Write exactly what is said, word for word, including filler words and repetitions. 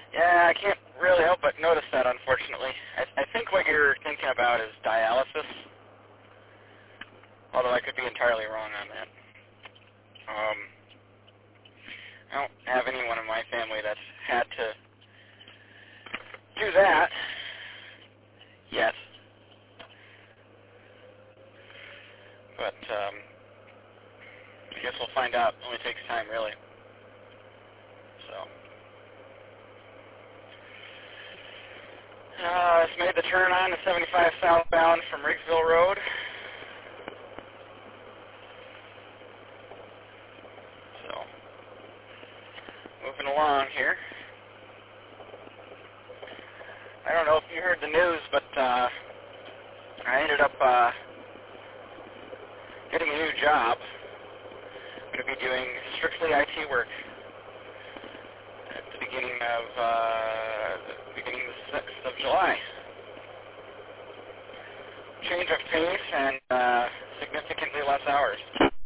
Yeah, I can't really help but notice that, unfortunately. I, I think what you're thinking about is dialysis, although I could be entirely wrong on that. Um, I don't have anyone in my family that's had to do that yet, but um, I guess we'll find out. It only takes time, really. So, uh, it's made the turn on to seventy-five southbound from Riggsville Road. So, moving along here. I don't know if you heard the news, but uh, I ended up uh, getting a new job. I'm going to be doing strictly I T work at the beginning of uh, the beginning of the sixth of July. Change of pace and uh, significantly less hours.